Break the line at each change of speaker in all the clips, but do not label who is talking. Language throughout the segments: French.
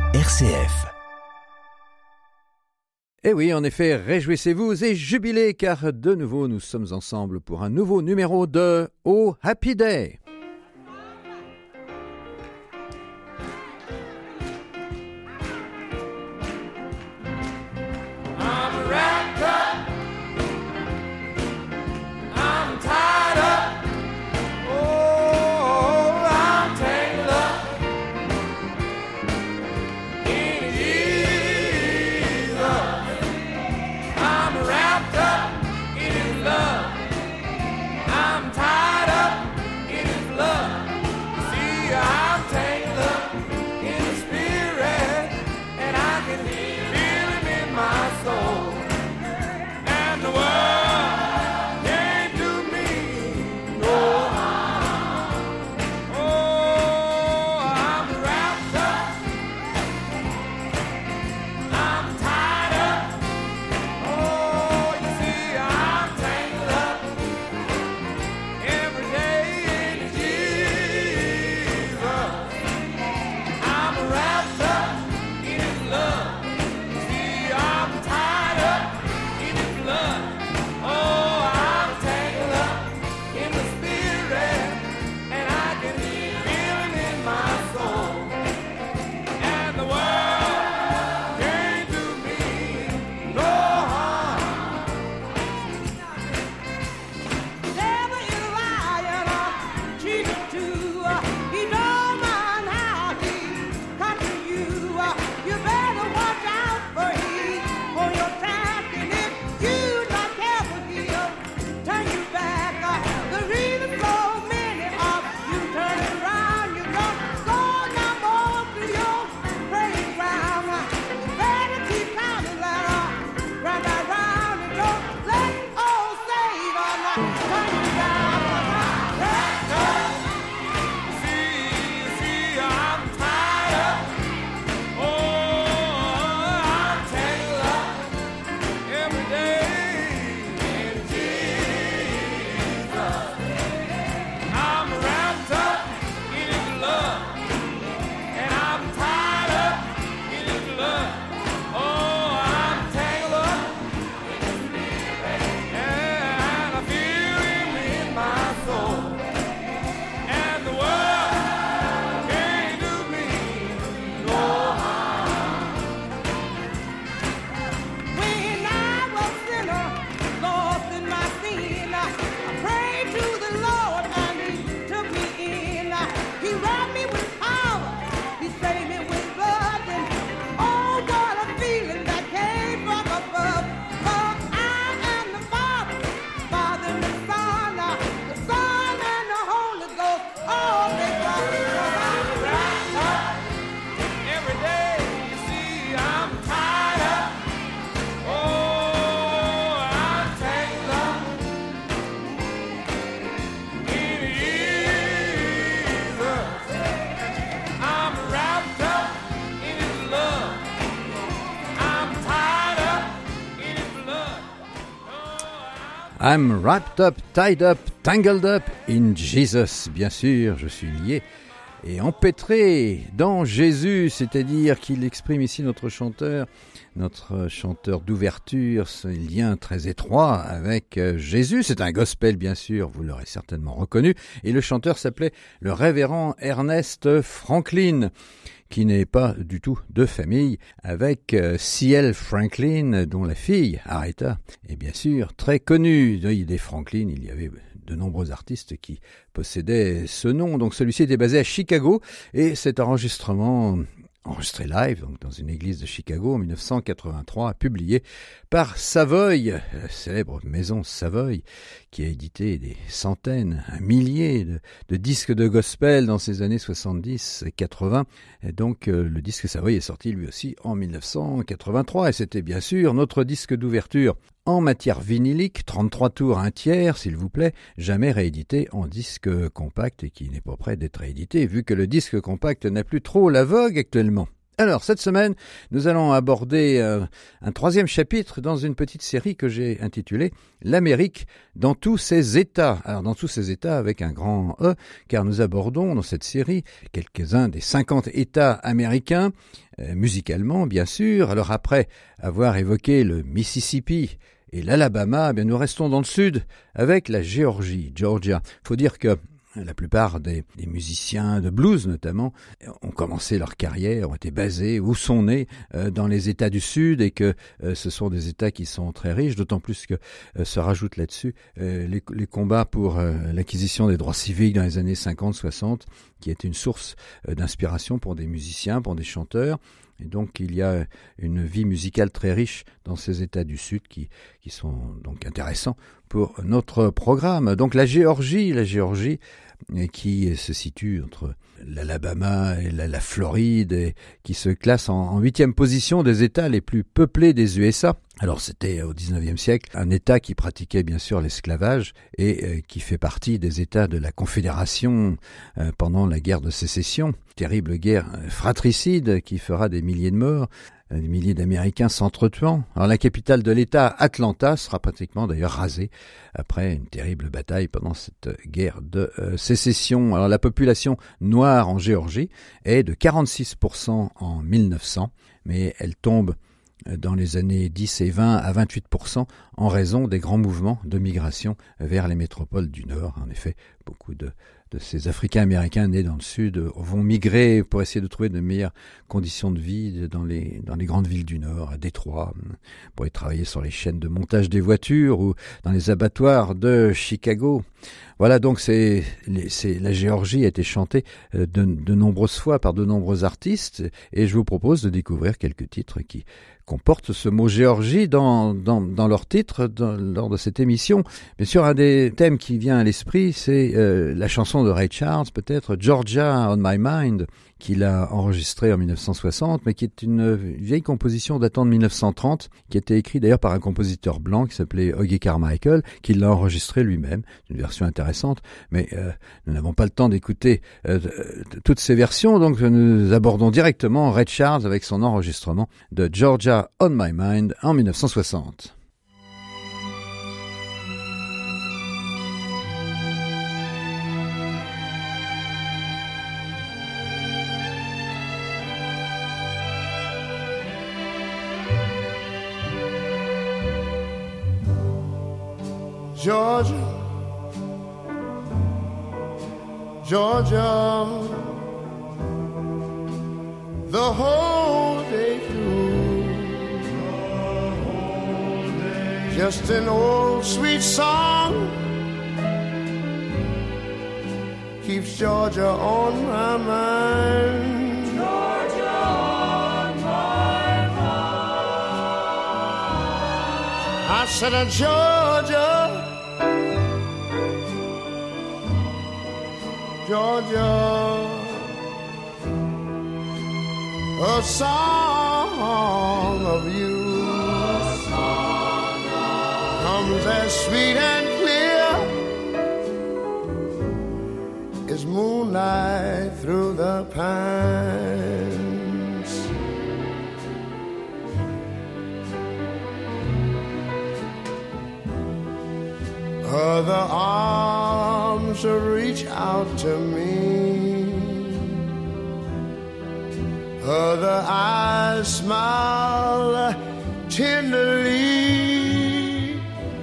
RCF.
Eh oui, en effet, réjouissez-vous et jubilez car de nouveau nous sommes ensemble pour un nouveau numéro de Oh Happy Day. I'm wrapped up, tied up, tangled up in Jesus. Bien sûr, je suis lié et empêtré dans Jésus, c'est-à-dire qu'il exprime ici notre chanteur d'ouverture, ce lien très étroit avec Jésus. C'est un gospel, bien sûr, vous l'aurez certainement reconnu. Et le chanteur s'appelait le révérend Ernest Franklin, qui n'est pas du tout de famille avec C.L. Franklin, dont la fille, Aretha, est bien sûr très connue. Des Franklin, il y avait de nombreux artistes qui possédaient ce nom. Donc celui-ci était basé à Chicago et cet enregistrement enregistré live donc dans une église de Chicago en 1983, publié par Savoy, la célèbre maison Savoy, qui a édité des centaines, un millier de disques de gospel dans ces années 70 et 80. Et donc le disque Savoy est sorti lui aussi en 1983 et c'était bien sûr notre disque d'ouverture en matière vinylique, 33 tours, un tiers, s'il vous plaît, jamais réédité en disque compact et qui n'est pas prêt d'être réédité vu que le disque compact n'a plus trop la vogue actuellement. Alors, cette semaine, nous allons aborder un troisième chapitre dans une petite série que j'ai intitulée « L'Amérique dans tous ses États ». Alors, dans tous ses États avec un grand E, car nous abordons dans cette série quelques-uns des 50 États américains, musicalement bien sûr. Alors après avoir évoqué le Mississippi et l'Alabama, eh bien, nous restons dans le sud avec la Géorgie, Georgia. Il faut dire que la plupart des musiciens de blues, notamment, ont commencé leur carrière, ont été basés ou sont nés dans les États du Sud et que ce sont des États qui sont très riches, d'autant plus que se rajoutent là-dessus les combats pour l'acquisition des droits civiques dans les années 50-60, qui est une source d'inspiration pour des musiciens, pour des chanteurs. Et donc, il y a une vie musicale très riche dans ces États du Sud qui sont donc intéressants pour notre programme. Donc, la Géorgie qui se situe entre l'Alabama et la Floride et qui se classe en 8e position des États les plus peuplés des USA. Alors c'était au 19e siècle un État qui pratiquait bien sûr l'esclavage et qui fait partie des États de la Confédération pendant la guerre de sécession, terrible guerre fratricide qui fera des milliers de morts. Des milliers d'Américains s'entretuant. Alors la capitale de l'État, Atlanta, sera pratiquement d'ailleurs rasée après une terrible bataille pendant cette guerre de sécession. Alors la population noire en Géorgie est de 46% en 1900, mais elle tombe dans les années 10 et 20 à 28% en raison des grands mouvements de migration vers les métropoles du Nord. En effet, beaucoup de ces Africains-Américains nés dans le Sud vont migrer pour essayer de trouver de meilleures conditions de vie dans les grandes villes du Nord, à Détroit, pour y travailler sur les chaînes de montage des voitures ou dans les abattoirs de Chicago. Voilà, donc la Géorgie a été chantée de nombreuses fois par de nombreux artistes et je vous propose de découvrir quelques titres qui comportent ce mot Géorgie dans leurs titres lors de cette émission. Bien sûr, un des thèmes qui vient à l'esprit, c'est la chanson de Ray Charles, peut-être Georgia on My Mind, qu'il a enregistré en 1960, mais qui est une vieille composition datant de 1930, qui a été écrite d'ailleurs par un compositeur blanc qui s'appelait Hoagy Carmichael, qui l'a enregistré lui-même. C'est une version intéressante, mais nous n'avons pas le temps d'écouter toutes ces versions, donc nous abordons directement Ray Charles avec son enregistrement de Georgia on My Mind en 1960.
Georgia, Georgia, the whole day through, just an old sweet song keeps Georgia on my mind. Georgia on my mind. I said, Georgia, Georgia, a song of you comes as sweet and clear as moonlight through the pines. Other arms reach out to me, other eyes smile tenderly.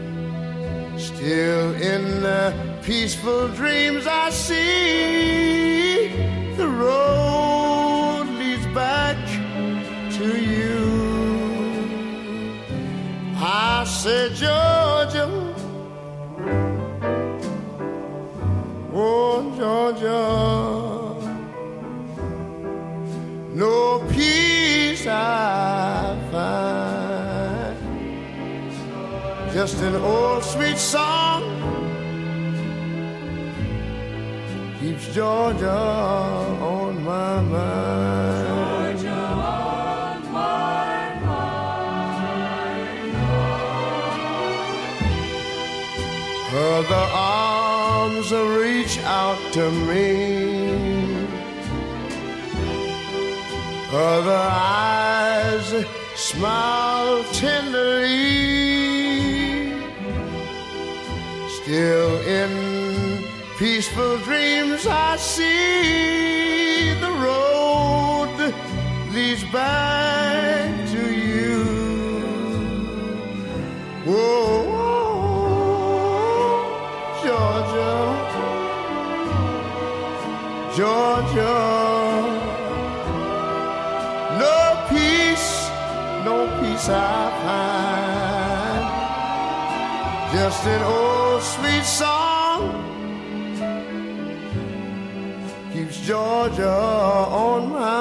Still in the peaceful dreams I see, the road leads back to you. I said, Georgia, oh, Georgia, no peace I find, just an old sweet song keeps Georgia on my mind. Georgia on my mind. Other arms reach out to me, other eyes smile tenderly. Still in peaceful dreams I see the road leads back to you. Whoa, Georgia, Georgia. No peace I find, just an old sweet song keeps Georgia on my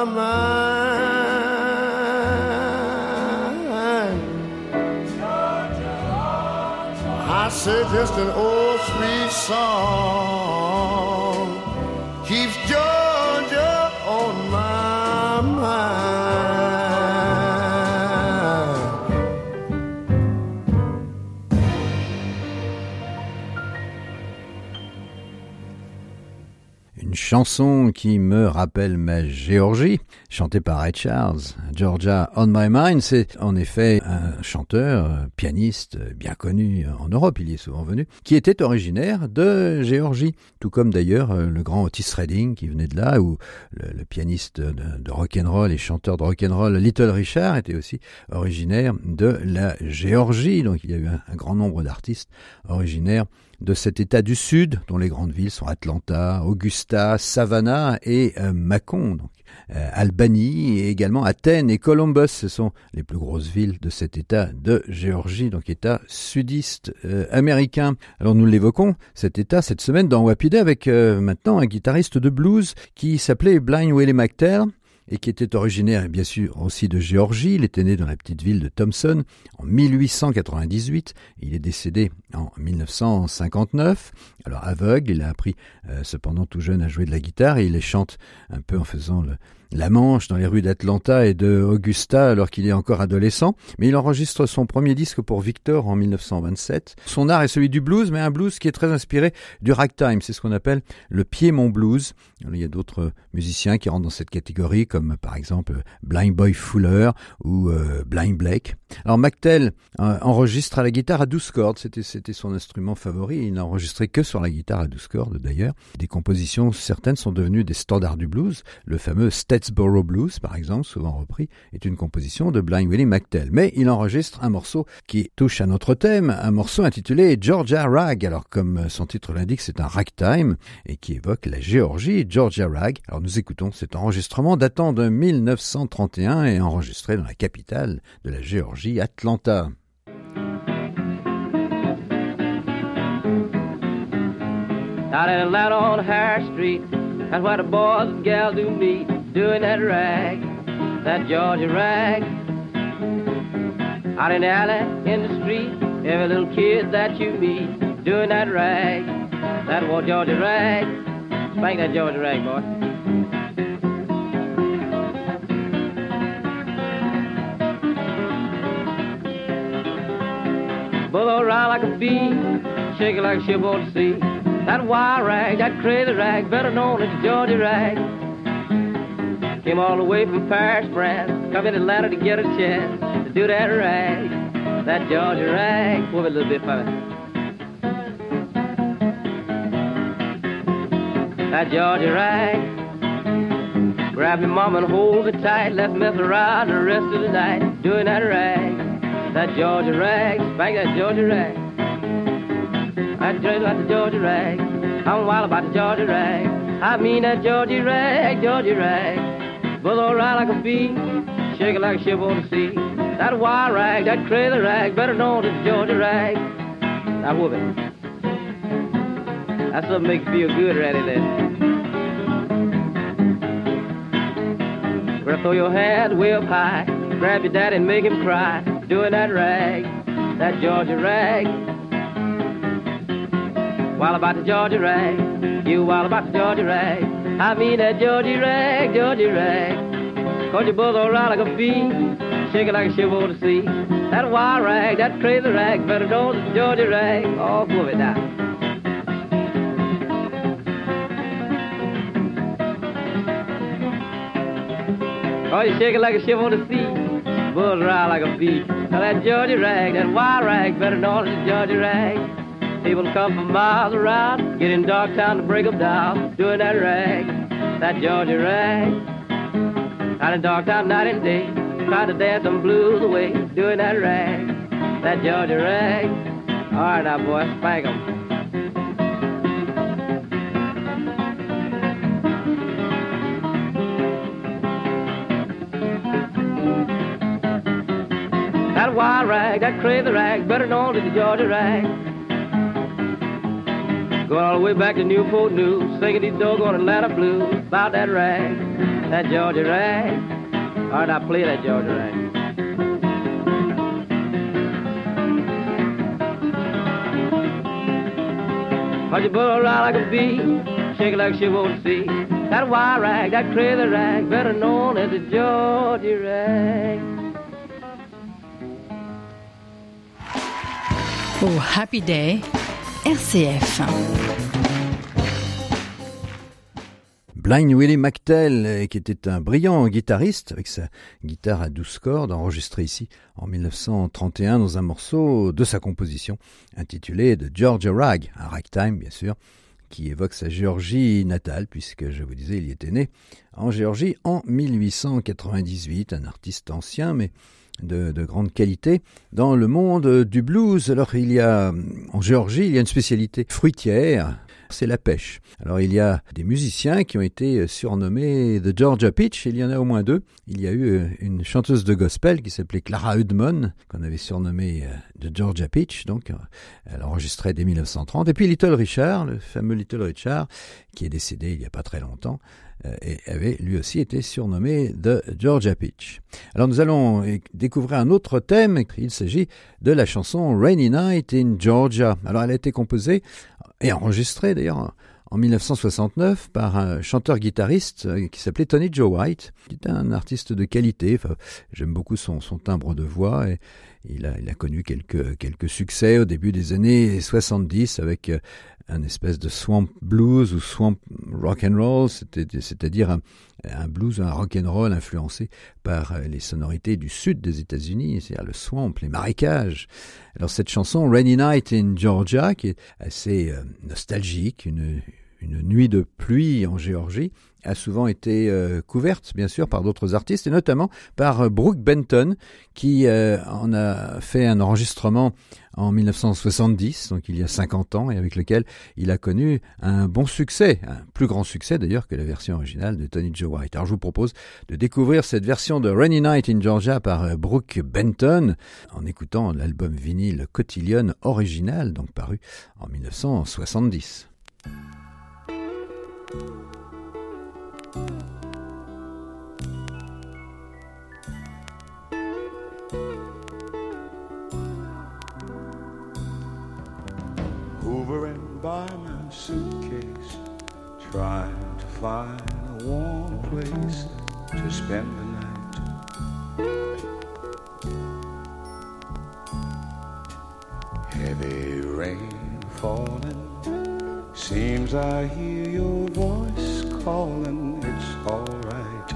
mind. Georgia, I say just an old sweet song keeps Georgia on my mind.
Chanson qui me rappelle ma Géorgie, chantée par Ray Charles. Georgia on My Mind, c'est en effet un chanteur, pianiste bien connu en Europe, il y est souvent venu, qui était originaire de Géorgie, tout comme d'ailleurs le grand Otis Redding qui venait de là, ou le pianiste de rock'n'roll et chanteur de rock'n'roll Little Richard était aussi originaire de la Géorgie. Donc il y a eu un grand nombre d'artistes originaires de cet état du sud, dont les grandes villes sont Atlanta, Augusta, Savannah et Macon. Donc, Albany et également Athènes et Columbus, ce sont les plus grosses villes de cet état de Géorgie, donc état sudiste américain. Alors nous l'évoquons, cet état, cette semaine dans Wapidé avec maintenant un guitariste de blues qui s'appelait Blind Willie McTell, et qui était originaire bien sûr aussi de Géorgie. Il était né dans la petite ville de Thompson en 1898. Il est décédé en 1959. Alors aveugle, il a appris cependant tout jeune à jouer de la guitare et il les chante un peu en faisant la manche dans les rues d'Atlanta et de Augusta alors qu'il est encore adolescent. Mais il enregistre son premier disque pour Victor en 1927. Son art est celui du blues, mais un blues qui est très inspiré du ragtime. C'est ce qu'on appelle le Piedmont Blues. Alors, il y a d'autres musiciens qui rentrent dans cette catégorie, comme par exemple Blind Boy Fuller ou Blind Blake. Alors McTell enregistre à la guitare à 12 cordes. C'était son instrument favori. Il n'a enregistré que sur la guitare à 12 cordes d'ailleurs. Des compositions, certaines sont devenues des standards du blues. Le fameux Statesboro Blues, par exemple, souvent repris, est une composition de Blind Willie McTell. Mais il enregistre un morceau qui touche à notre thème, un morceau intitulé Georgia Rag. Alors, comme son titre l'indique, c'est un ragtime et qui évoque la Géorgie, Georgia Rag. Alors, nous écoutons cet enregistrement datant de 1931 et enregistré dans la capitale de la Géorgie, Atlanta.
Out in Atlanta on Harris Street, that's where the boys and gals do meet, doing that rag, that Georgia rag. Out in the alley, in the street, every little kid that you meet, doing that rag, that old Georgia rag. Spank that Georgia rag, boy. Blow around like a bee, shake it like a ship on the sea. That wild rag, that crazy rag, better known as the Georgia rag. Came all the way from Paris, France, come in Atlanta to get a chance to do that rag, that Georgia rag. Move it a little bit for me. That Georgia rag. Grab your mama and hold her tight, let's mess around the rest of the night, doing that rag, that Georgia rag. Spank that Georgia rag. I dream about the Georgia rag. I'm wild about the Georgia rag. I mean that Georgia rag, Georgia rag. Buzz around like a bee, shake it like a ship on the sea. That wild rag, that crazy rag, better known as the Georgia rag. Now whoop it. That's something makes you feel good right in there. Better throw your hands way up high, grab your daddy and make him cry, doing that rag, that Georgia rag. Wild about the Georgia rag, you wild about the Georgia rag. I mean that Georgia rag, Georgia rag. Cause your buzz around like a bee, shake it like a ship on the sea. That wild rag, that crazy rag, better know the Georgia rag. Oh, move it now. Oh, you shake it like a ship on the sea, buzz around like a bee. Now that Georgia rag, that wild rag, better known as the Georgia rag. People come from miles around, get in Dogtown to break them down, doing that rag, that Georgia rag. Out in Dogtown night and day, trying to dance some blues away, doing that rag, that Georgia rag. All right now, boy, spank 'em. That wild rag, that crazy rag, better known as the Georgia rag. Going all the way back to Newport News, singing these doggone Atlanta blues about that rag, that Georgia rag. All right, now play that Georgia rag. Watch your bull around like a bee, shake it like she won't see. That wild rag, that crazy rag, better known as the Georgia rag.
Oh, Happy Day, RCF.
Blind Willie McTell, qui était un brillant guitariste avec sa guitare à 12 cordes, enregistrée ici en 1931 dans un morceau de sa composition intitulé The Georgia Rag, un ragtime bien sûr, qui évoque sa Géorgie natale, puisque je vous disais, il y était né en Géorgie en 1898, un artiste ancien mais de grande qualité dans le monde du blues. Alors en Géorgie, il y a une spécialité fruitière, c'est la pêche. Alors il y a des musiciens qui ont été surnommés The Georgia Peach, il y en a au moins deux. Il y a eu une chanteuse de gospel qui s'appelait Clara Hudmon, qu'on avait surnommée The Georgia Peach, donc elle enregistrait dès 1930. Et puis Little Richard, le fameux Little Richard, qui est décédé il n'y a pas très longtemps, et avait lui aussi été surnommé The Georgia Peach. Alors nous allons découvrir un autre thème, il s'agit de la chanson Rainy Night in Georgia. Alors elle a été composée et enregistrée d'ailleurs en 1969 par un chanteur-guitariste qui s'appelait Tony Joe White, qui est un artiste de qualité. Enfin, j'aime beaucoup son timbre de voix et il a connu quelques succès au début des années 70 avec un espèce de swamp blues ou swamp rock and roll, c'est-à-dire un blues, un rock and roll influencé par les sonorités du sud des États-Unis, c'est-à-dire le swamp, les marécages. Alors cette chanson Rainy Night in Georgia, qui est assez nostalgique, une nuit de pluie en Géorgie, a souvent été couverte, bien sûr, par d'autres artistes, et notamment par Brook Benton, qui en a fait un enregistrement en 1970, donc il y a 50 ans, et avec lequel il a connu un bon succès, un plus grand succès d'ailleurs que la version originale de Tony Joe White. Alors je vous propose de découvrir cette version de Rainy Night in Georgia par Brook Benton, en écoutant l'album vinyle Cotillion original, donc paru en 1970.
Hovering by my suitcase, trying to find a warm place to spend the night. Heavy rain falling, seems I hear your voice calling, it's alright.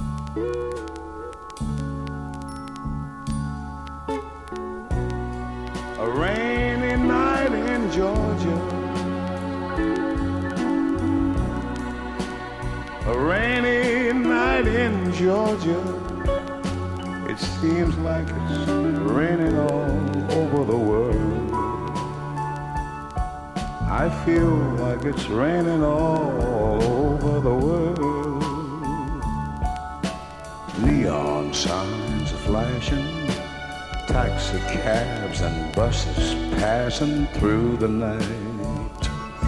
A rainy night in Georgia, a rainy night in Georgia. It seems like it's raining all over the world. I feel like it's raining all over the world. Neon signs are flashing, taxi cabs and buses passing through the night.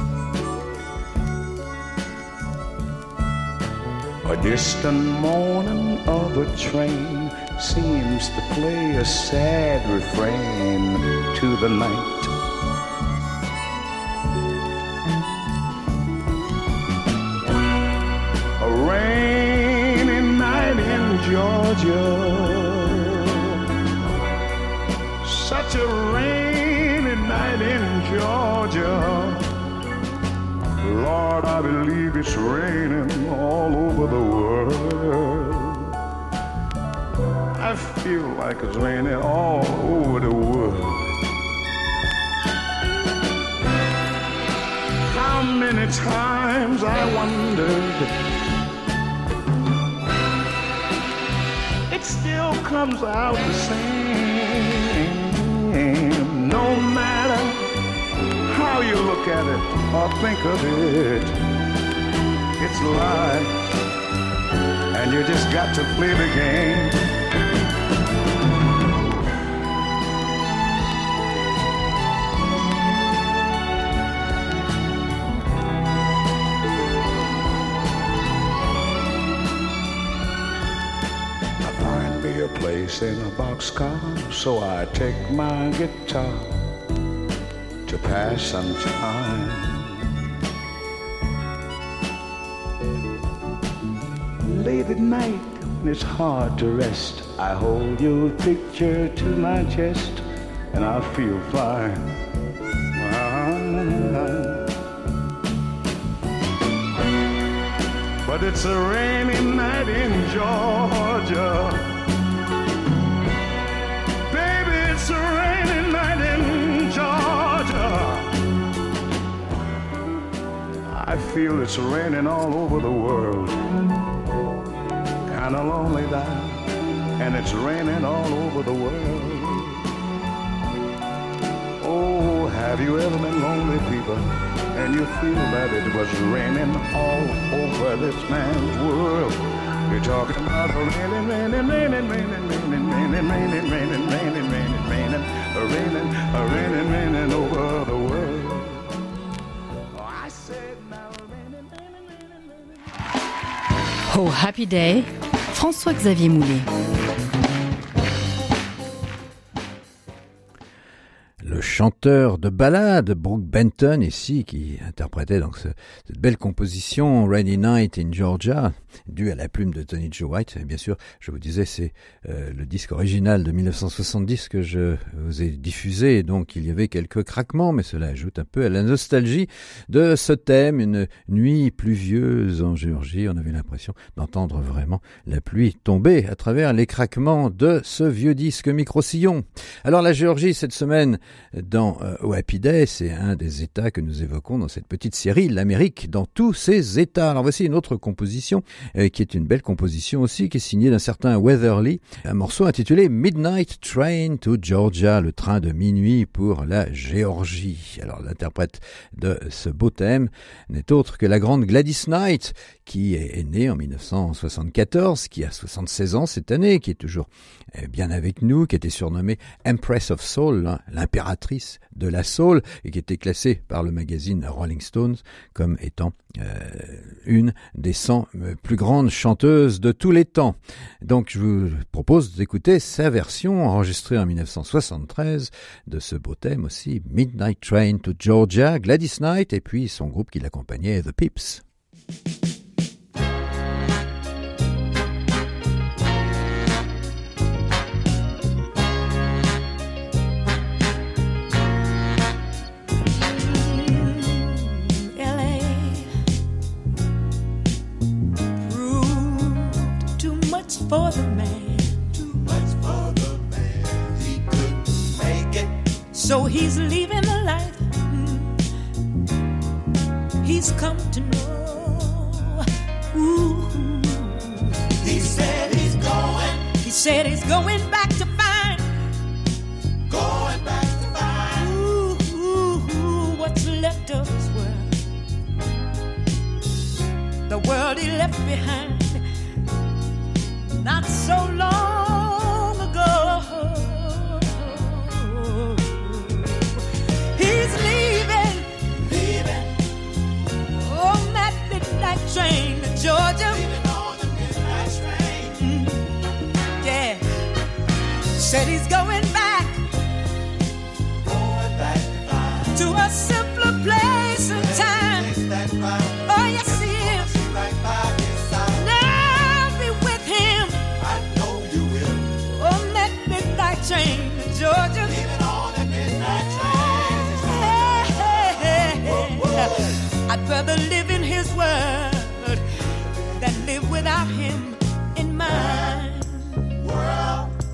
A distant moaning of a train seems to play a sad refrain to the night. A rainy night in Georgia, such a rainy night in Georgia. Lord, I believe it's raining all over the world. I feel like it's raining all over the world. How many times I wondered, it still comes out the same. No matter how you look at it or think of it, it's life, and you just got to play the game. A place in a boxcar, so I take my guitar to pass some time. Late at night, when it's hard to rest, I hold your picture to my chest, and I feel fine. But it's a rainy night in Georgia. It's a rainy night in Georgia. I feel it's raining all over the world. Kinda lonely now, and it's raining all over the world. Oh, have you ever been lonely, people, and you feel that it was raining all over this man's world? You're talking about raining, raining, raining, raining, raining, raining, raining, raining, raining, raining, raining, raining, raining over the world. Oh, I said now raining, raining, raining, raining.
Oh, Happy Day, François-Xavier Moulet.
Le chanteur de ballade Brook Benton ici qui interprétait donc cette belle composition Rainy Night in Georgia due à la plume de Tony Joe White. Et bien sûr, je vous disais, c'est le disque original de 1970 que je vous ai diffusé, et donc il y avait quelques craquements, mais cela ajoute un peu à la nostalgie de ce thème. Une nuit pluvieuse en Géorgie, on avait l'impression d'entendre vraiment la pluie tomber à travers les craquements de ce vieux disque micro-sillon. Alors la Géorgie cette semaine dans Happy Day, c'est un des États que nous évoquons dans cette petite série, l'Amérique dans tous ses États. Alors voici une autre composition qui est une belle composition aussi, qui est signée d'un certain Weatherly, un morceau intitulé Midnight Train to Georgia, le train de minuit pour la Géorgie. Alors l'interprète de ce beau thème n'est autre que la grande Gladys Knight, qui est née en 1974, qui a 76 ans cette année, qui est toujours bien avec nous, qui était surnommée Empress of Soul, hein, l'impératrice de la soul, et qui était classée par le magazine Rolling Stones comme étant une des 100 plus grandes chanteuses de tous les temps. Donc je vous propose d'écouter sa version enregistrée en 1973 de ce beau thème aussi, Midnight Train to Georgia, Gladys Knight et puis son groupe qui l'accompagnait, The Pips.
For the man, too much for the man, he couldn't make it. So he's leaving the life he's come to know. Ooh. He said he's going back to find, ooh, what's left of his world, the world he left behind not so long ago. He's leaving on that midnight train to Georgia. Leaving on the midnight train. Yeah. Said he's going back to a simpler place and time. Oh yes he is. Train to Georgia. Leaving on that midnight train. I'd rather live in his world than live without him in mine. World.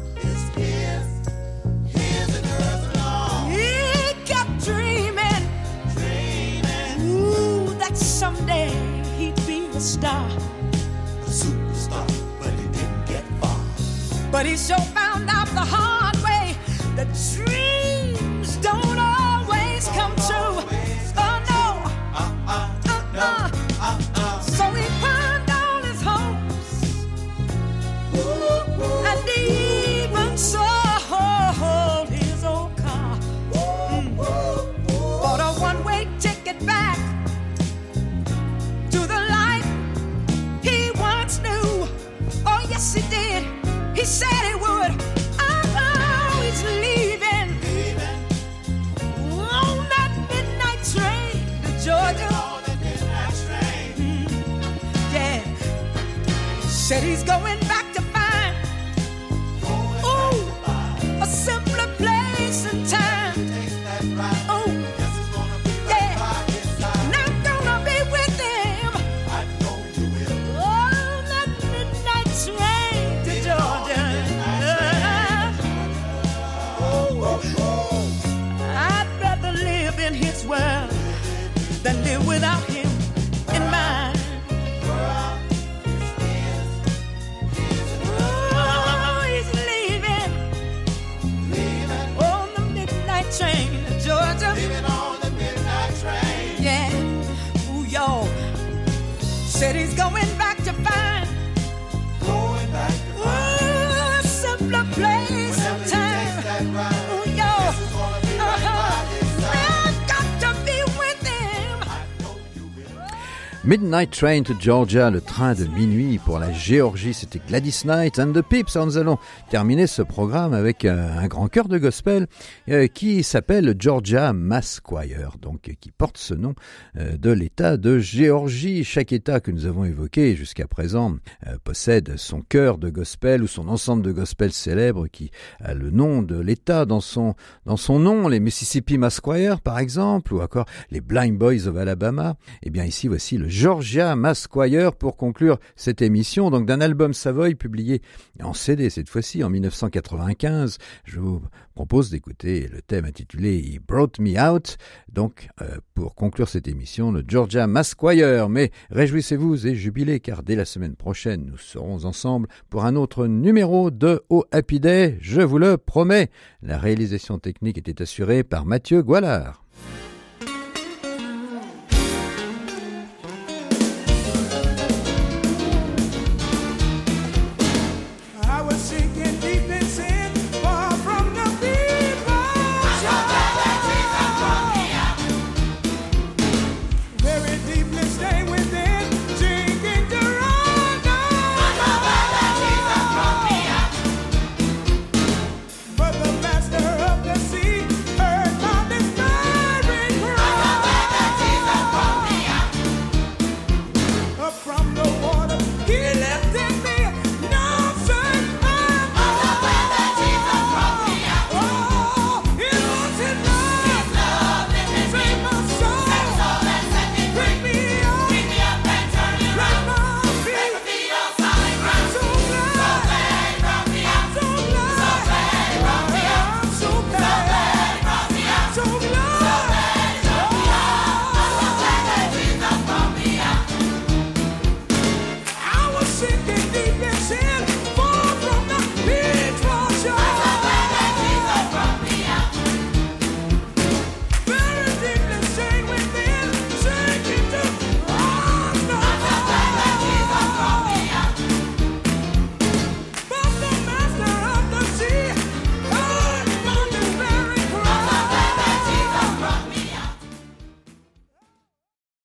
but he sure found out the hard way that dreams don't always come true. Oh no, so he pawned all his hopes, and he even sold his old car, bought a one-way ticket back to the life he once knew. Oh yes he did, he said he would. Oh, he's leaving on that midnight train to Georgia. Yeah, said he's going back to find a simpler place and time. Oh, yeah, and I'm gonna be with him on that midnight train to Georgia. I'd rather live in his world than live without him in mine. Oh, he's leaving on the midnight train to Georgia. Yeah, ooh, yo, said he's going back to find a simpler place and time. Ooh, yo, I've got to be with him.
Midnight Train to Georgia, le train de minuit pour la Géorgie, c'était Gladys Knight and the Pips. Alors nous allons terminer ce programme avec un grand chœur de gospel qui s'appelle Georgia Mass Choir, donc qui porte ce nom de l'État de Géorgie. Chaque État que nous avons évoqué jusqu'à présent possède son chœur de gospel ou son ensemble de gospel célèbre qui a le nom de l'État dans son nom. Les Mississippi Mass Choir par exemple, ou encore les Blind Boys of Alabama. Et bien ici voici le Georgia Mass Choir pour conclure cette émission, donc d'un album Savoy publié en CD cette fois-ci en 1995. Je vous propose d'écouter le thème intitulé He Brought Me Out, donc pour conclure cette émission, le Georgia Mass Choir. Mais réjouissez-vous et jubilez, car dès la semaine prochaine, nous serons ensemble pour un autre numéro de Oh Happy Day, je vous le promets. La réalisation technique était assurée par Mathieu Goualard.